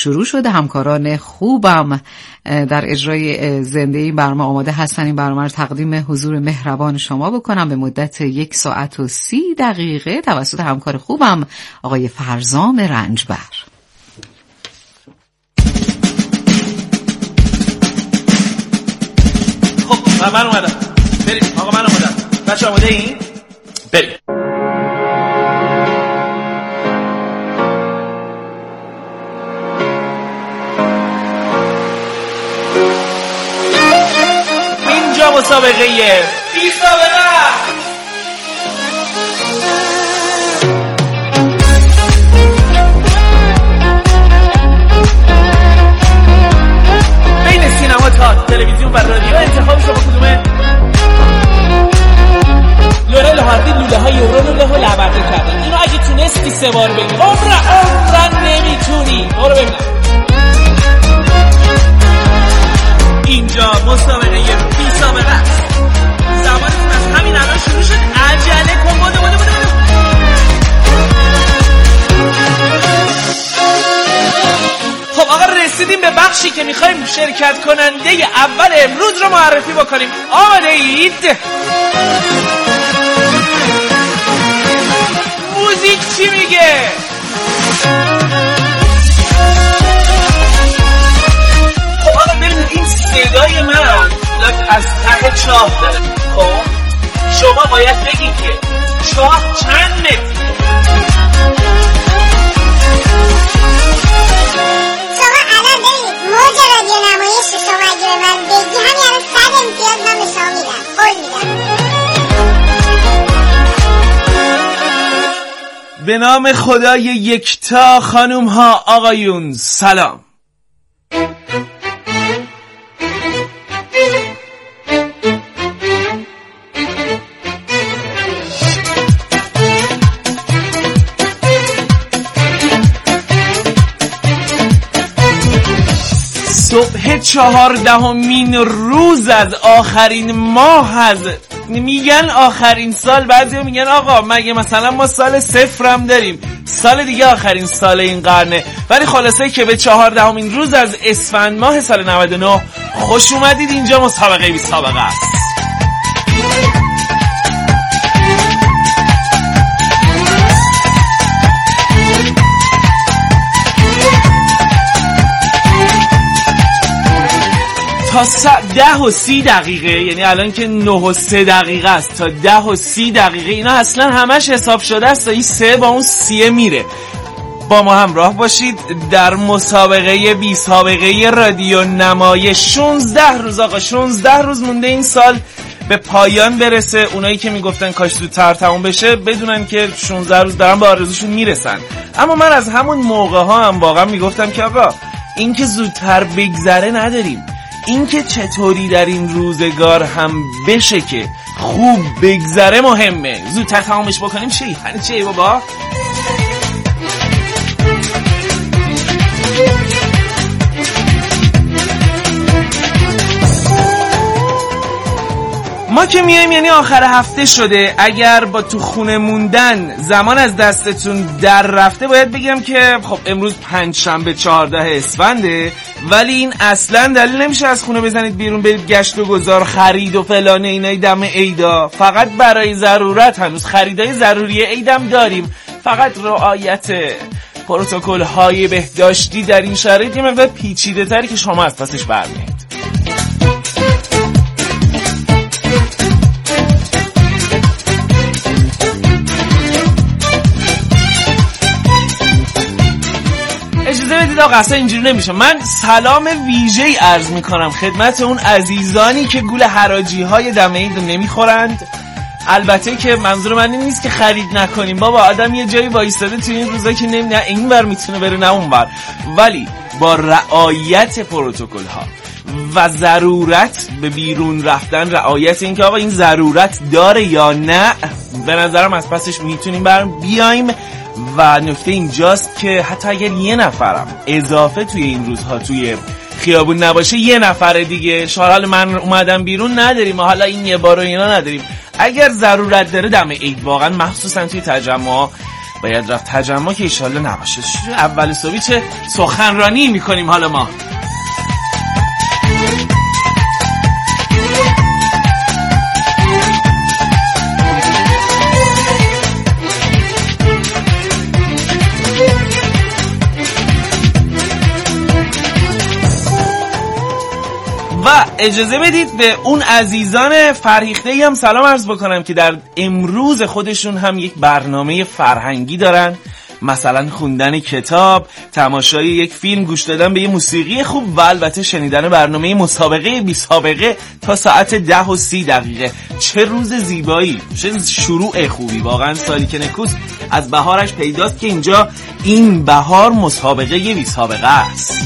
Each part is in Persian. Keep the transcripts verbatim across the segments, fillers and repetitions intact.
شروع شده. همکاران خوبم در اجرای زنده این برنامه آماده هستن این برنامه رو تقدیم حضور مهربان شما بکنم به مدت یک ساعت و سی دقیقه توسط همکار خوبم آقای فرزام رنجبر. خب من اومدم، بریم. آقا من اومدم، بچه آماده این؟ بریم. اینجا مسابقه بی سابقه بین سینما تا تلویزیون و رادیو انتخاب شما کدومه؟ لورل هاردی لوله های یورو لوله ها لبرده کردن. اینو اگه تونستی سه بار بگی عمره عمرن نمیتونی. برو ببینم. اینجا مسابقه بی سابقه است. زمانتون از همین الان شروع شد. عجله کن. بوده بوده بوده بوده. خب آقا رسیدیم به بخشی که میخوایم شرکت کننده اول امروز رو معرفی بکنیم. آماده اید؟ موزیک چی میگه؟ خب آقا ببینید این صدای من از ته چاه داره. خب شما باید بگید که چاه چند متر؟ شما الان ببینید موج رادیو نمایش شما اگه به من بگی همین الان صد امتیاز من به شما میدم. قول میدم. به نام خدای یکتا، خانوم ها آقایون سلام. صبح چهاردهمین روز از آخرین ماه از میگن آخرین سال. بعضی میگن آقا مگه مثلا ما سال صفرم داریم، سال دیگه آخرین سال این قرنه. ولی خلاصه که به چهاردهمین روز از اسفند ماه سال نود و نه خوش اومدید. اینجا مسابقه بی سابقه است. تا ده و سی دقیقه، یعنی الان که نه و سه دقیقه است، تا ده و سی دقیقه اینا اصلا همش حساب شده است. این سه با اون سیه میره. با ما همراه باشید در مسابقه بی سابقه رادیو نمایش. شانزده روز آقا، شانزده روز مونده این سال به پایان برسه. اونایی که میگفتن کاش زودتر تموم بشه بدونن که شانزده روز دارن به آرزوشون میرسن. اما من از همون موقع ها هم واقعا میگفتم که آقا این که زودتر بگذره نداریم، این که چطوری در این روزگار هم بشه که خوب بگذره مهمه. زودتر تمامش بکنیم. چی؟ یعنی چی بابا؟ ما که میایم یعنی آخر هفته شده. اگر با تو خونه موندن زمان از دستتون در رفته باید بگم که خب امروز پنج شنبه چهارده اسفنده، ولی این اصلا دلیل نمیشه از خونه بزنید بیرون برید گشت و گذار خرید و فلانه اینای دم عیدا. فقط برای ضرورت هنوز خریدای ضروری عیدم داریم. فقط رعایت پروتکل های بهداشتی در این شرایط یه مقدار پیچیده تری که شما از پسش برمیید. بدید آقا اصلا اینجوری نمیشه. من سلام ویژه‌ای عرض میکنم خدمت اون عزیزانی که گول حراجی های دم عید نمیخورند. البته که منظور من این نیست که خرید نکنیم بابا، آدم یه جایی وایساده تو این روزا که نمی نه این ور میتونه بره نه اون ور، ولی با رعایت پروتکل ها و ضرورت به بیرون رفتن، رعایت این که آقا این ضرورت داره یا نه، به نظرم از پسش میتونیم برم بیایم. و نکته اینجاست که حتی اگر یه نفرم اضافه توی این روزها توی خیابون نباشه، یه نفر دیگه شارال من اومدم بیرون نداریم، حالا این یه بار و اینا نداریم. اگر ضرورت داره دم عید واقعا مخصوصا توی تجمع باید رفت تجمع که ایشالله نباشه. اول صبحی چه سخنرانی میکنیم حالا ما. و اجازه بدید به اون عزیزان فرهیخته‌ای هم سلام عرض بکنم که در امروز خودشون هم یک برنامه فرهنگی دارن، مثلا خوندن کتاب، تماشای یک فیلم، گوش دادن به یه موسیقی خوب و البته شنیدن برنامه مسابقه بی سابقه تا ساعت ده و سی دقیقه. چه روز زیبایی، چه شروع خوبی، واقعا سالی که نکوست از بهارش پیداست که اینجا این بهار مسابقه بی سابقه است.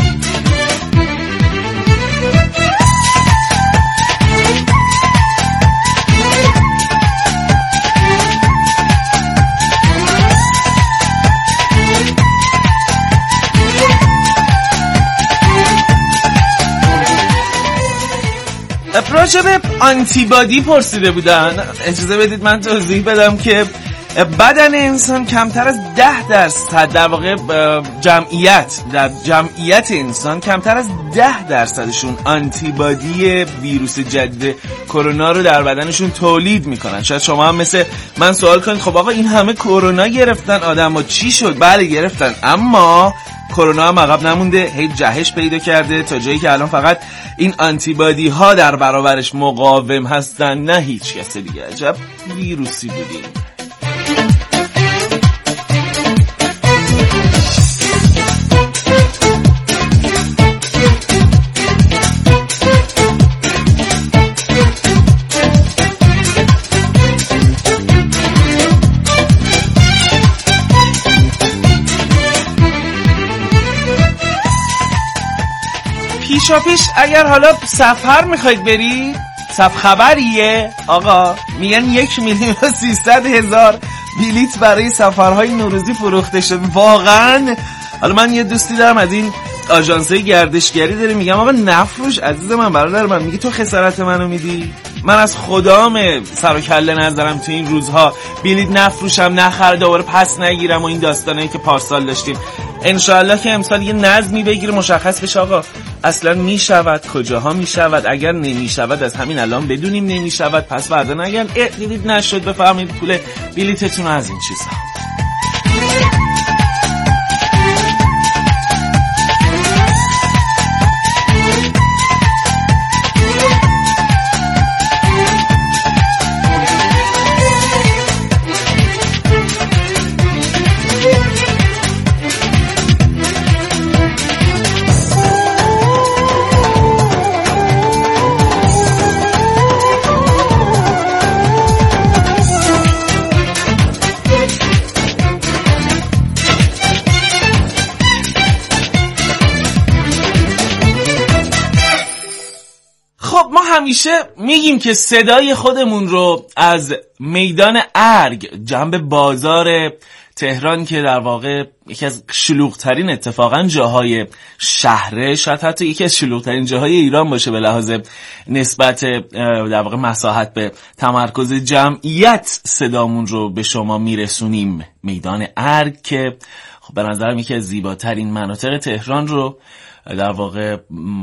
راجب آنتیبادی پرسیده بودن. اجازه بدید من توضیح بدم که بدن انسان کمتر از ده درصد، در واقع جمعیت در جمعیت انسان کمتر از ده درصدشون آنتیبادی ویروس جدید کرونا رو در بدنشون تولید میکنن. شاید شما هم مثل من سوال کنید خب آقا این همه کرونا گرفتن آدم‌ها چی شد؟ بله گرفتن، اما کرونا هم عقب نمونده، هی جهش پیدا کرده تا جایی که الان فقط این آنتیبادی ها در برابرش مقاوم هستن، نه هیچ کس دیگه. عجب ویروسی بودیم. پیشا پیش اگر حالا سفر میخواید برید، سفر خبریه آقا، میگن یک میلیون و سیصد هزار بلیت برای سفرهای نوروزی فروخته شد. واقعا حالا من یه دوستی دارم از این آژانس‌های گردشگری داره، میگم آقا نفروش عزیز من، برادر من، میگه تو خسارت منو میدی؟ من از خدام سر و کله نظرم تو این روزها بلیت نفروشم، نخره، دوباره پس نگیرم و این داستانایی که پارسال داشتیم. انشاءالله که امسال یه نظمی بگیره، مشخص بشه آقا اصلا میشود، کجاها میشود، اگر نمیشود از همین الان بدونیم نمیشود، پس فردا نگن اه دیدید نشد بفرمایید پول بلیتتون از این چیزها. همیشه میگیم که صدای خودمون رو از میدان ارگ، جنب بازار تهران که در واقع یکی از شلوغ‌ترین اتفاقا جاهای شهره، شاید حتی یکی از شلوغ‌ترین جاهای ایران باشه به لحاظ نسبت در واقع مساحت به تمرکز جمعیت، صدامون رو به شما میرسونیم. میدان ارگ که خب به نظرم یکی از زیباترین مناطق تهران رو در واقع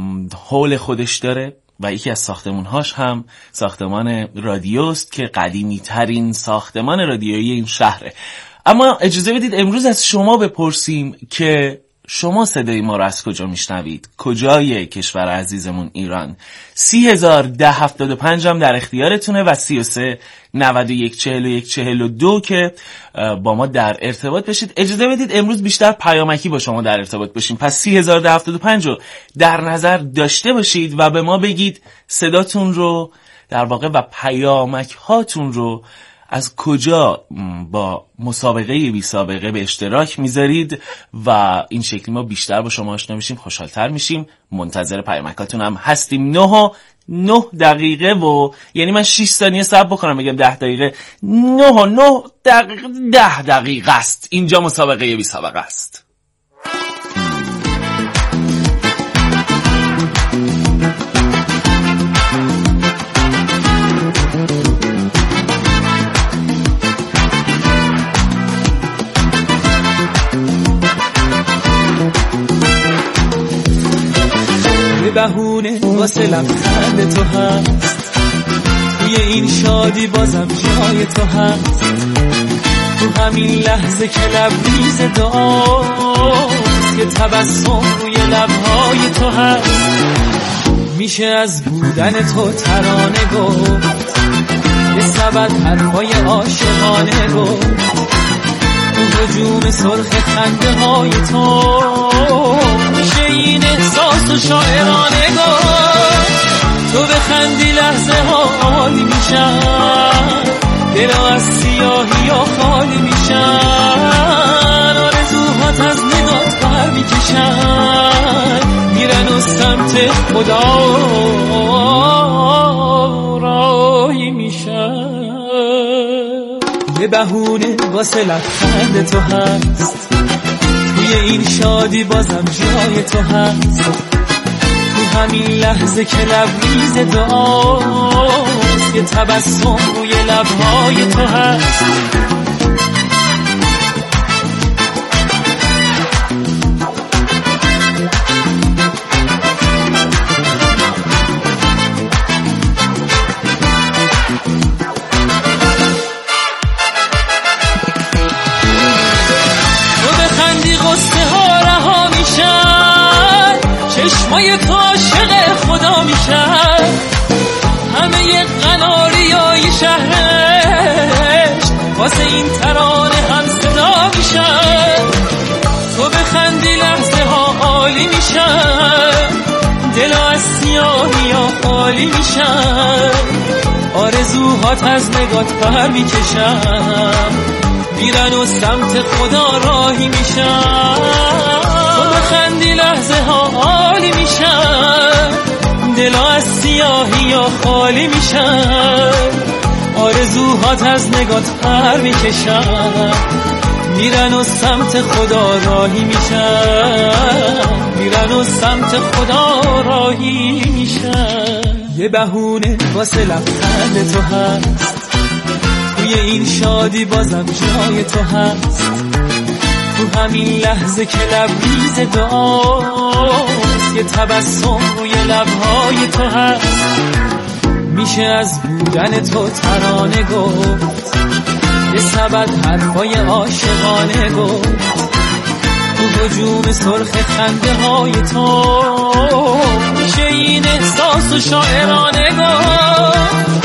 حول خودش داره و یکی از ساختمان‌هاش هم ساختمان رادیوست که قدیمی ترین ساختمان رادیویی این شهره. اما اجازه بدید امروز از شما بپرسیم که شما صدای ما رو از کجا میشنوید؟ کجای کشور عزیزمون ایران؟ سی هزار ده هفتاد و پنج هم در اختیارتونه و سی و سه نود و یک چهل و یک چهل و دو که با ما در ارتباط بشید. اجازه بدید امروز بیشتر پیامکی با شما در ارتباط بشیم، پس سی هزار ده هفتاد و پنج رو در نظر داشته باشید و به ما بگید صداتون رو در واقع و پیامک هاتون رو از کجا با مسابقه بی سابقه به اشتراک میذارید و این شکلی ما بیشتر با شما آشنا میشیم، خوشحالتر میشیم. منتظر پیامکاتون هم هستیم. نه و نه دقیقه و یعنی من شش ثانیه صبر بکنم بگم ده دقیقه، نه و نه دقیقه ده دقیقه است. اینجا مسابقه بی سابقه است. یه بهونه واسه لبخند تو هست، توی این شادی بازم جای تو هست، تو همین لحظه که لبریز دعاست، که تبسم روی لبهای تو هست. میشه از بودن تو ترانه گفت، یه سبد حرفای عاشقانه گفت، تو هجوم سرخ خنده های تو میشه این احساس و شاعرانه گفت. تو بخندی لحظه ها عالی میشن، دلا از سیاهی ها خالی میشن، آرزوهات از نگات پر میکشن، میرن و سمت خدا راهی میشن. یه بهونه واسه لبخند تو هست، توی این شادی بازم جای تو هست، تو همین لحظه که لبریز دعاست، یه تبسم روی لبهای تو هست. چشمای تو عاشق خدا میشن، همه قناریای شهرش واسه این ترانه هم صدا میشن. تو بخندی لحظه ها عالی میشن، دلا از سیاهی ها خالی میشن، آرزوهات از نگات پر میکشن، میرن و سمت خدا راهی میشن. خندی لحظه ها عالی میشن، دلا از سیاهی ها خالی میشن، آرزوهات از نگات پر میکشن، میرن و سمت خدا راهی میشن، میرن و سمت خدا راهی میشن. یه بهونه واسه لبخند تو هست، توی این شادی بازم جای تو هست، تو همین لحظه که لبریز دعاست، یه تبسم روی لبهای تو هست. میشه از بودن تو ترانه گفت، یه سبد حرفای عاشقانه گفت، تو هجوم سرخ خنده های تو میشه این احساس و شاعرانه گفت.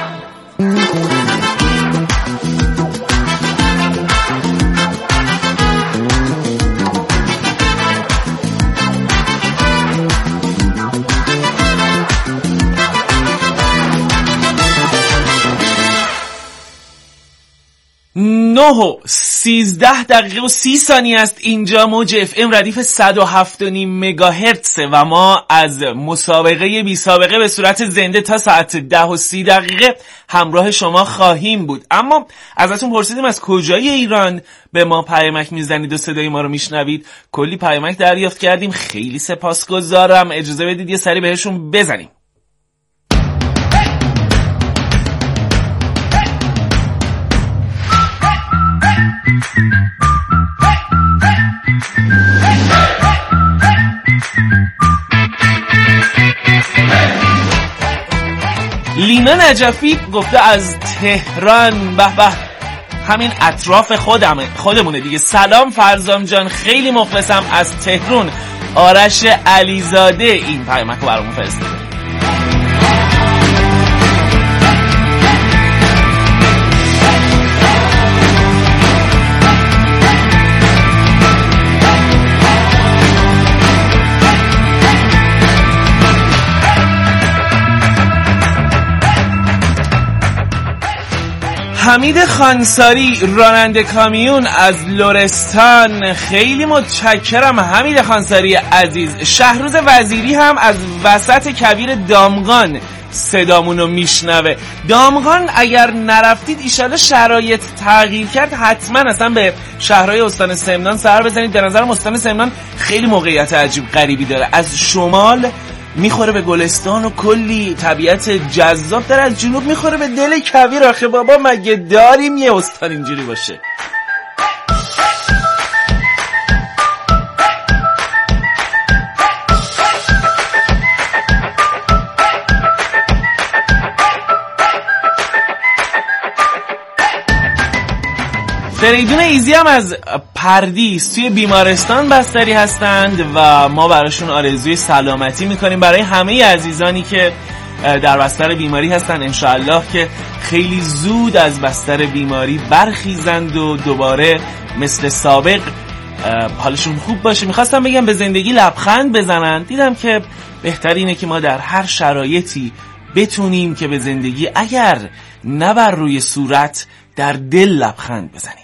نه و سیزده دقیقه و سی ثانیه است. اینجا موج اف ام ردیف صد و هفت و نیم مگاهرتزه و ما از مسابقه بی سابقه به صورت زنده تا ساعت ده و سی دقیقه همراه شما خواهیم بود. اما ازتون پرسیدیم از کجای ایران به ما پیامک میزنید و صدای ما رو میشنوید. کلی پیامک دریافت کردیم، خیلی سپاسگزارم. اجازه بدید یه سری بهشون بزنیم. لینا نجفی گفته از تهران. به به، همین اطراف خودمه خودمونه دیگه. سلام فرزام جان، خیلی مخلصم از تهران. آرش علیزاده این پیامک رو برامون فرستاده. حمید خانساری راننده کامیون از لرستان، خیلی متشکرم حمید خانساری عزیز. شهروز وزیری هم از وسط کویر دامغان صدامونو میشنوه. دامغان اگر نرفتید ایشالا شرایط تغییر کرد حتما اصلا به شهرهای استان سمنان سر بزنید. به نظرم استان سمنان خیلی موقعیت عجیب غریبی داره، از شمال میخوره به گلستان و کلی طبیعت جذاب داره، از جنوب میخوره به دل کویر. آخه بابا مگه داریم یه استان اینجوری باشه؟ فریدون ایزی هم از پردیس توی بیمارستان بستری هستند و ما براشون آرزوی سلامتی میکنیم برای همه عزیزانی که در بستر بیماری هستن. انشاءالله که خیلی زود از بستر بیماری برخیزند و دوباره مثل سابق حالشون خوب باشه. میخواستم بگم به زندگی لبخند بزنن. دیدم که بهتر اینه که ما در هر شرایطی بتونیم که به زندگی اگر نه بر روی صورت در دل لبخند بزنیم.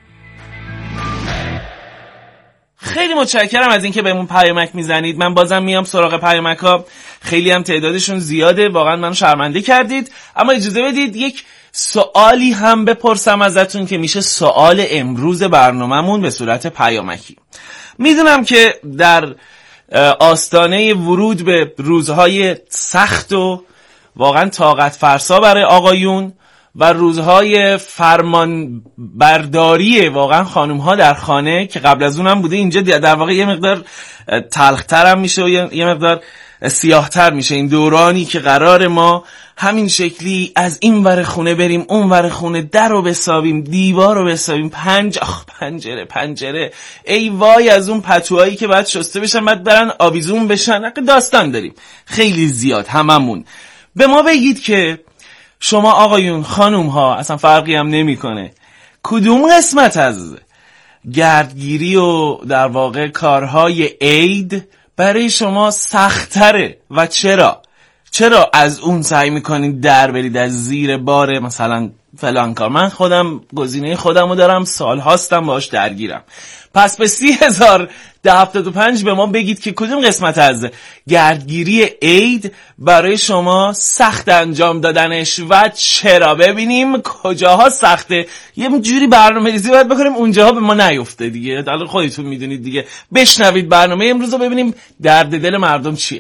خیلی متشکرم از اینکه بهمون پیامک میزنید. من بازم میام سراغ پیامک‌ها، خیلی هم تعدادشون زیاده، واقعا منو شرمنده کردید. اما اجازه بدید یک سوالی هم بپرسم ازتون که میشه سوال امروز برنامه‌مون به صورت پیامکی. میدونم که در آستانه ورود به روزهای سخت و واقعا طاقت فرسا برای آقایون و روزهای فرمان برداری واقعا خانوم ها در خانه که قبل از اون هم بوده، اینجا در واقع یه مقدار تلختر هم میشه و یه مقدار سیاهتر میشه این دورانی که قرار ما همین شکلی از این ور خونه بریم اون ور خونه، در رو بسابیم، دیوار رو بسابیم، پنج آخ پنجره پنجره ای وای از اون پتوهایی که باید شسته بشن بعد برن آویزون بشن. داستان داریم خیلی زیاد هممون. به ما بگید که شما آقایون خانوم ها اصلا فرقی هم نمی کنه کدوم قسمت از گردگیری و در واقع کارهای عید برای شما سخت‌تره و چرا؟ چرا از اون سعی میکنید در برید از زیر بار مثلا فلان کار؟ من خودم گزینه خودمو دارم، سال هاستم باش درگیرم. پس به سی هزار ده هفتاد و پنج به ما بگید که کدوم قسمت از گردگیری عید برای شما سخت انجام دادنش و چرا. ببینیم کجاها سخته، یه جوری برنامه ریزی باید بکنیم اونجاها به ما نیفته دیگه. حالا خودتون میدونید دیگه. بشنوید برنامه امروز رو ببینیم درد دل مردم چیه.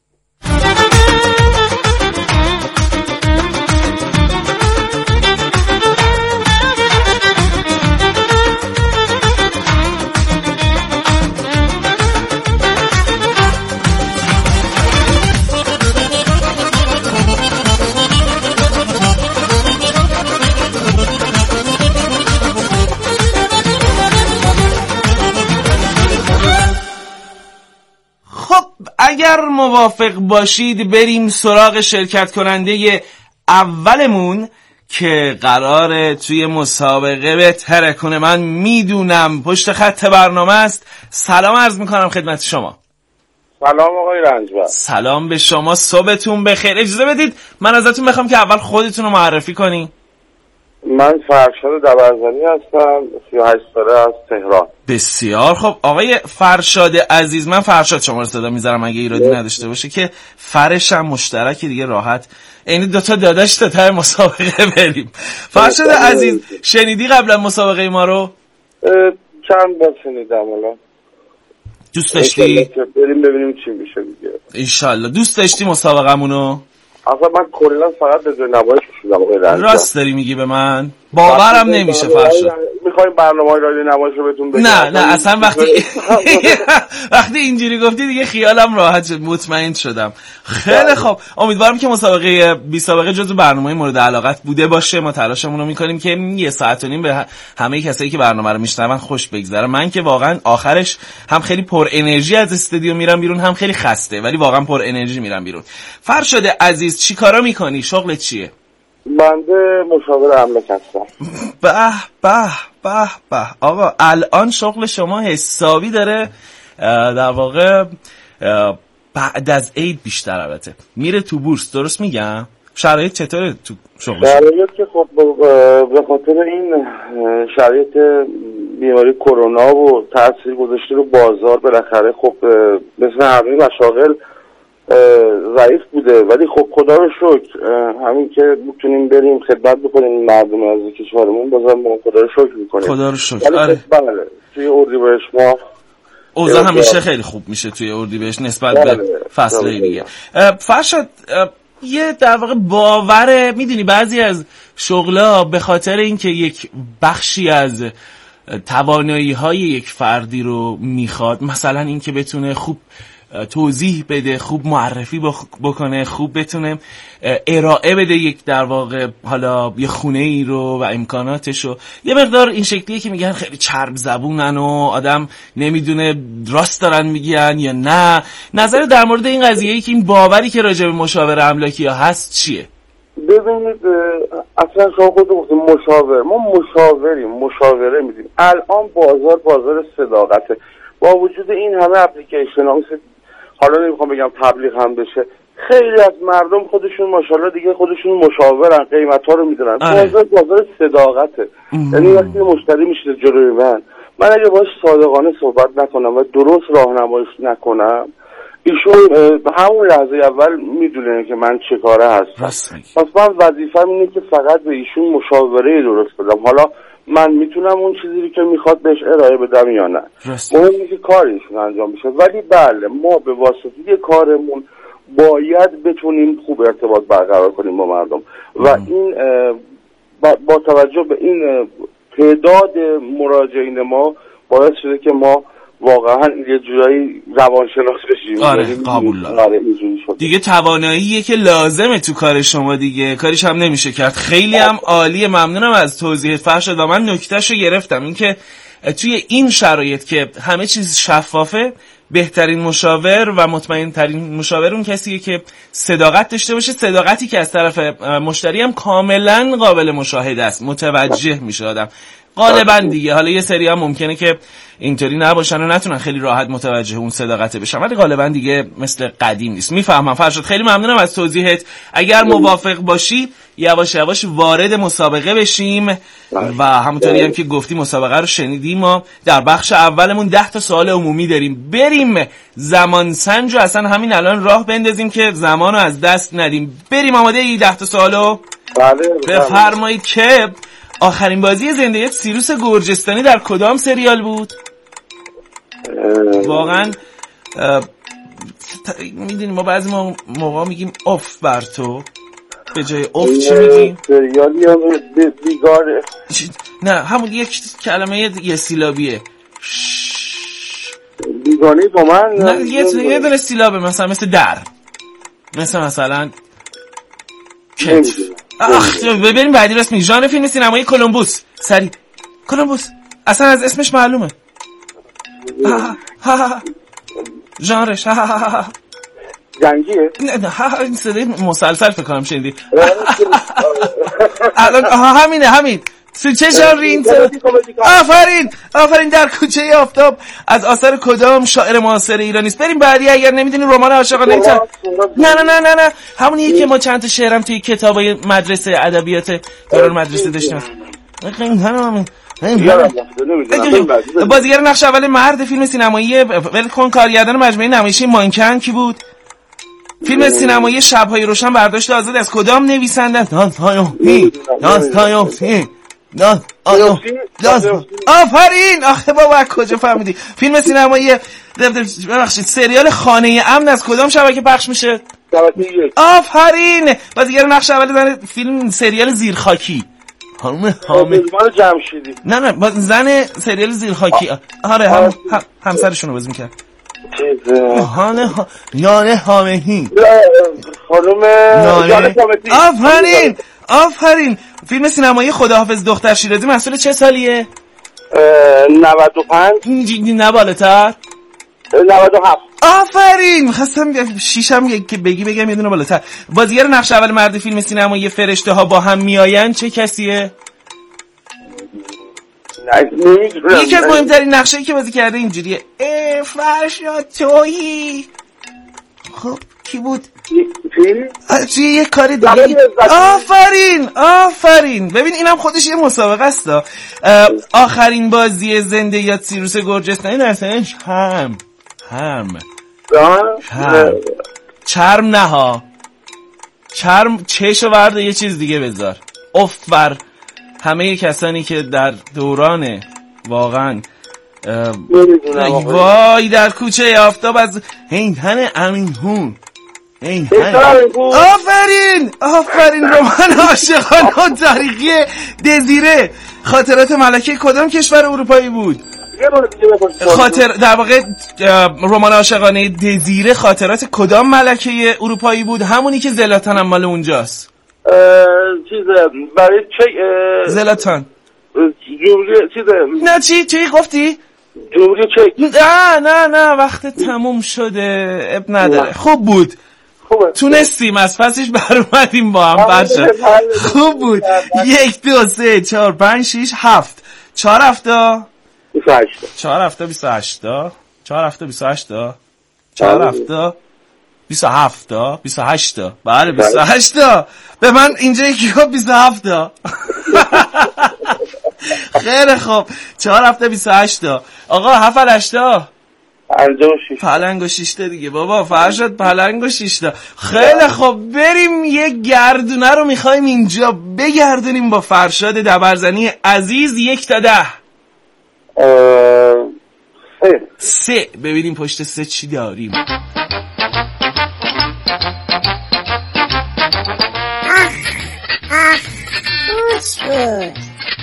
اگر موافق باشید بریم سراغ شرکت کننده اولمون که قراره توی مسابقه بهتره کنه. من میدونم پشت خط برنامه است. سلام عرض میکنم خدمت شما. سلام آقای رنجبر. سلام به شما، صبحتون بخیر. اجازه بدید من ازتون بخوام که اول خودتون رو معرفی کنی. من فرشاد دبرزنی هستم، سی و هشت ساله از تهران. بسیار خب آقای فرشاد عزیز، من فرشاد شما رو صدا میذارم اگه ایرادی نداشته باشه که فرشم مشترکی دیگه راحت این دوتا داداش تا ته مسابقه بریم. فرشاد عزیز شنیدی قبلا مسابقه ما رو؟ چند بار شنیدم. حالا دوست داشتی؟ بریم ببینیم چی میشه دیگه. انشالله. دوست داشتی مسابقه‌مونو؟ اصلا من کلا فقط به جای نمایش کشیدم آقای رنجبر. راست داری میگی به من؟ باورم نمیشه فرشاد. میخوایم برنامه‌های رادیو نمایش رو بهتون بگم؟ نه نه اصلا وقتی وقتی اینجوری گفتی دیگه خیالم راحت شد، مطمئن شدم. خیلی خوب، امیدوارم که مسابقه بی سابقه جزو برنامه‌های مورد علاقت بوده باشه. ما تلاشمون رو می‌کنیم که یه ساعت و نیم به همه کسایی که برنامه رو میشنون خوش بگذره. من که واقعا آخرش هم خیلی پر انرژی از استودیو میرم بیرون، هم خیلی خسته، ولی واقعا پر انرژی میرم بیرون. فرشاد عزیز چیکارا می‌کنی؟ شغلت چیه؟ بنده مشاور املاک هستم. به به به به آقا، الان شغل شما حسابی داره در واقع بعد از عید بیشتر البته میره تو بورس، درست میگم؟ شرایط چطوره تو شغل شما؟ شرایط که خب به خاطر این شرایط بیماری کرونا و تاثیر گذاشته رو بازار بالاخره خب مثل همه مشاغل ضعیف بوده، ولی خب خدا رو شکر همین که میتونیم بریم خدمت بکنیم مردم از کشورمون، بازم ما خدا رو شکر میکنیم. خدا رو شکر. آره. بله توی اردیبهشت ما اوضاع همیشه خیلی خوب میشه توی اردیبهشت نسبت به فصلهای دیگه. فرشاد یه در واقع باوره، میدونی بعضی از شغلا به خاطر اینکه یک بخشی از توانایی های یک فردی رو میخواد، مثلا اینکه بتونه خوب توضیح بده، خوب معرفی بکنه، خوب بتونه ارائه بده یک در واقع حالا یه خونه ای رو و امکاناتش رو. یه مقدار این شکلیه که میگن خیلی چرب زبونن و آدم نمیدونه راست دارن میگن یا نه. نظر در مورد این قضیه ای که این باوری که راجع به مشاور املاکی ها هست چیه؟ ببینید اصلا شما خود گفتید مشاور، ما مشاوریم، مشاوره میدیم. الان بازار بازار صداقته. با وجود این همه اپلیکیشن ها، مثل حالا نمیخوام بگم تبلیغ هم بشه، خیلی از مردم خودشون ماشاءالله دیگه خودشون مشاورن، قیمت ها رو میدونن. بازار بازار صداقته. یعنی وقتی مشتری میشه جلوی من، من اگه باش صادقانه صحبت نکنم و درست راهنماییش نکنم، ایشون همون لحظه اول میدونه که من چه کاره هستم. پس من وظیفه‌م اینه که فقط به ایشون مشاوره درست بدم. حالا من میتونم اون چیزی که میخواد بهش ارائه بدم یا نه، مهم اینه که کارشون انجام بشه. ولی بله، ما به واسطه کارمون باید بتونیم خوب ارتباط برقرار کنیم با مردم و ام. این با, با توجه به این تعداد مراجعین ما باعث شده که ما واقعا یه جورایی روانشناس بشیم. آره قبول دارم. آره دیگه تواناییه که لازمه تو کار شما دیگه، کاریش هم نمیشه کرد. خیلی هم عالیه، ممنونم از توضیح فرشاد و من نکتهشو گرفتم، این که توی این شرایط که همه چیز شفافه، بهترین مشاور و مطمئن ترین مشاور اون کسیه که صداقت داشته باشه، صداقتی که از طرف مشتری هم کاملا قابل مشاهده است، متوجه میشه آدم غالبا دیگه. حالا یه سری هم ممکنه که اینطوری نباشن و نتونن خیلی راحت متوجه اون صداقت بشن، ولی غالبا دیگه مثل قدیم نیست. میفهمم فرشاد، خیلی ممنونم از توضیحت. اگر موافق باشی یواش یواش وارد مسابقه بشیم و همونطوری هم که گفتی مسابقه رو شنیدیم، ما در بخش اولمون ده تا سوال عمومی داریم. بریم زمان سنج رو اصلا همین الان راه بندازیم که زمان رو از دست ندیم. بریم. آماده ای ده تا سوالو؟ بله. بفرمایید. که آخرین بازی زندگیت سیروس گرجستانی در کدام سریال بود؟ واقعا میدونی ما بعضی ما موقع میگیم اف بر تو، به جای اف چی میگیم؟ سریالی هم بیگاره. نه همون یک کلمه یه سیلابیه. بیگانه با من؟ نه یه دونه سیلابه، مثلا مثل در، مثل مثلا کت. آخ ببینیم بعدی راست میگه. ژانر فیلم سینمایی کولومبوس. سری کولومبوس اصلا از اسمش معلومه. ژانرش جنگیه؟ نه نه این صدای مسلسل فکر کنم شنیدی. الان همینه همین. تو چه ژانری این صدا؟ آفرین آفرین. در کوچه آفتاب از آثار کدام شاعر معاصر ایرانی است؟ بریم بعدی. اگر نمیدونی رمان عاشقانه نه نه نه نه نه همونیه که ما چند تا شعرم توی کتابای مدرسه ادبیات دوران مدرسه داشتیم. این همین بازیگر نقش اول مرد فیلم سینمایی ولکن کارگردان مجموعه نمایشی مانکن کی بود؟ فیلم سینمایی شب‌های روشن برداشت آزاد از کدام نویسنده؟ داستایوفسکی. داستایوفسکی. داستایوفسکی. آفرین. آخه بابا کجا فهمیدی؟ فیلم سینمایی ببخشید سریال خانه امن از کدام شبکه پخش میشه؟ آفرین. بازیگر نقش اول زن فیلم سریال زیرخاکی. خانم حامد جمشیدی. نه نه زن سریال زیرخاکی. آره هم همسرشون رو بازی می‌کرد. هانه یانه حامدی. خانم آفرین آفرین. فیلم سینمایی خداحافظ دختر شیرازی محصول چه سالیه؟ نود و پنج. نه بالاتر؟ نود و هفت. آفرین. خواستم شیشم که بگی بگم یه دونه بالاتر. بازیگر نقش اول مرد فیلم سینمایی فرشته ها با هم میآیند چه کسیه؟ یکی از مهمترین نقشه‌ای که بازی کرده اینجوریه. ای فرشاد تویی. خب کی بود؟ چی یه کار دیگه. آفرین آفرین. ببین اینم خودش یه مسابقه است. آخرین بازی زنده یاد سیروس گرجستانی در سنش هم هم هم چرم نه ها، چرم چشو ورده یه چیز دیگه بذار. اف بر همه کسانی که در دوران واقعا وای در کوچه آفتاب از هیهن امینهون. آفرین آفرین. رمان عاشقانه و تاریخی دزیره خاطرات ملکه کدام کشور اروپایی بود؟ یه بار دیگه بپرسید. خاطر در واقع رمان عاشقانه دزیره خاطرات کدام ملکه اروپایی بود؟ همونی که زلاتان هم مال اونجاست. چیز برای چه زلاتان جمهوری چیز نه چی چی گفتی؟ جمهوری چک. نه نه نه وقت تموم شده، اب نداره. خوب بود، خوبه. تونستیم از پسش بر اومدیم با هم. بچه خوب بود. یک دو سه چهار پنج شیش هفت چهار هفته بیست و هشت چهار هفته بیست و هشت چهار هفته بیست و هشت چهار هفته بیست و هفت بیست و هشت. بله بیست و هشت. به من اینجا یکی گفت بیست و هفت. خیلی خوب. چهار هفته بیست و هشت. آقا هفت هشتا پنجاه و شش پلنگ و شیشته دیگه بابا. فرشاد پلنگ و شیشته. خیلی خوب بریم یه گردونه رو میخوایم اینجا بگردونیم با فرشاد دبرزنی عزیز. یک تا ده. سه سه. ببینیم پشت سه چی داریم. آخ آخ خوش بود.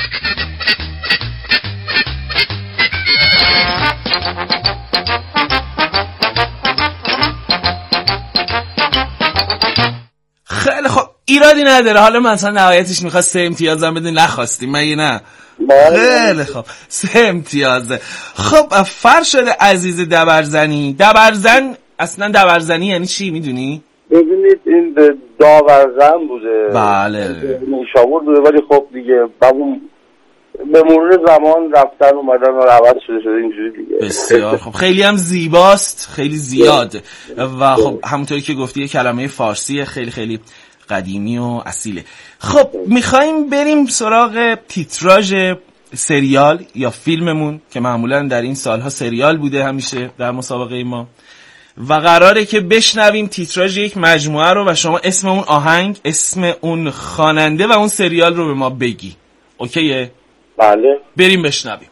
خیلی خب ایرادی نداره. حالا مثلا نهایتش میخواست سه امتیازم بده، نخواستیم مگه نه؟ خیلی خب سه امتیازه. خب فرشاد عزیز دبرزنی، دبرزن اصلا دبرزنی یعنی چی میدونی؟ ببینید این داورزن بوده. بله نیشابور بوده، ولی خب دیگه بابون به مرور زمان رفتن اومدن و عوض شده شده اینجوری دیگه. بسیار خب. خیلی هم زیباست، خیلی زیاد و خب همونطوری که گفتی یه کلمه فارسی خیلی خیلی قدیمی و اصیله. خب میخواییم بریم سراغ تیتراژ سریال یا فیلممون که معمولا در این سالها سریال بوده همیشه در مسابقه ما، و قراره که بشنویم تیتراژ یک مجموعه رو و شما اسم اون آهنگ، اسم اون خواننده و اون سریال رو به ما بگی. اوکیه؟ بله بریم بشنویم.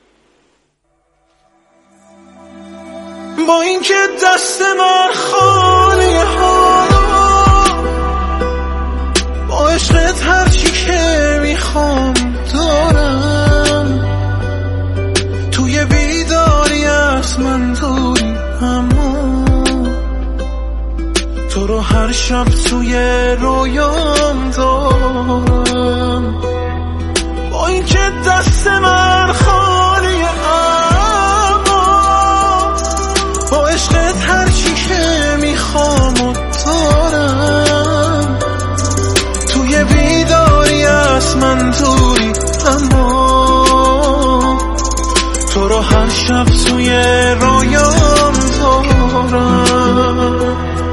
با این که دست من خالی حالا، با عشقت هرچی که میخوام دارم، توی بیداری از من دوری، اما تو رو هر شب توی رویام دارم. با این که دست من خالی، اما با عشقت هرچی که میخوام و دارم، توی بیداری از من دوری، اما تو رو هر شب توی رویام دارم.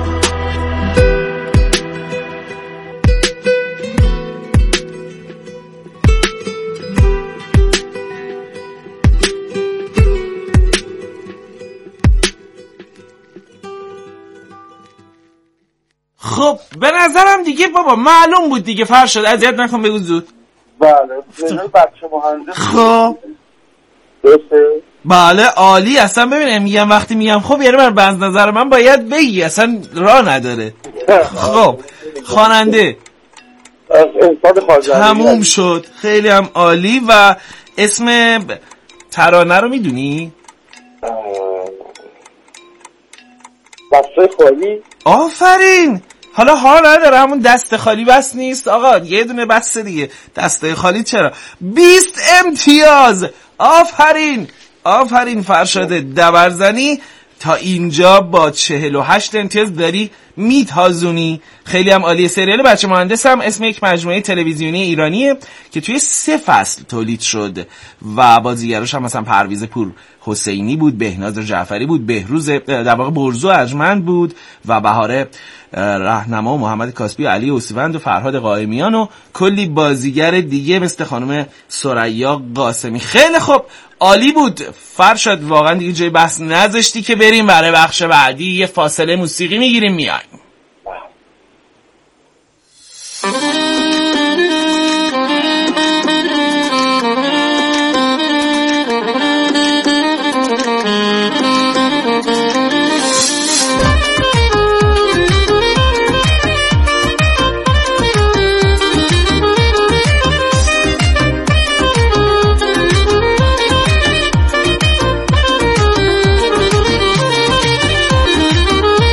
خب به نظرم دیگه بابا معلوم بود دیگه. فرشاد اذیت نکن، بگو زود. بله من بچه مهندس. خب درسته؟ بله عالی. اصلا ببینم میگم وقتی میگم خب یعنی بر بنز نظر من باید بگی، اصلا راه نداره. خب خواننده تموم شد. خیلی هم عالی. و اسم ترانه رو میدونی؟ دسته خالی. آفرین. حالا حال نداره، همون دست خالی بس نیست آقا، یه دونه بس دیگه. دسته خالی چرا؟ بیست امتیاز. آفرین آفرین فرشاد دبرزنی. تا اینجا با چهل و هشت امتیاز داری میتازونی. خیلی هم عالی. سریال بچه مهندس هم اسم یک مجموعه تلویزیونی ایرانیه که توی سه فصل تولید شد و بازیگراش هم مثلا پرویز پور حسینی بود، بهناز جعفری بود، بهروز در واقع برزو ارجمند بود و بهاره راهنما و محمد کاسبی و علی اوسیوند و فرهاد قائمیان و کلی بازیگر دیگه مثل خانم ثریا قاسمی. خیلی خوب عالی بود فرشاد. واقعا دیگه جای بحث نذاشتی که بریم برای بخش بعدی. یه فاصله موسیقی میگیریم میایم.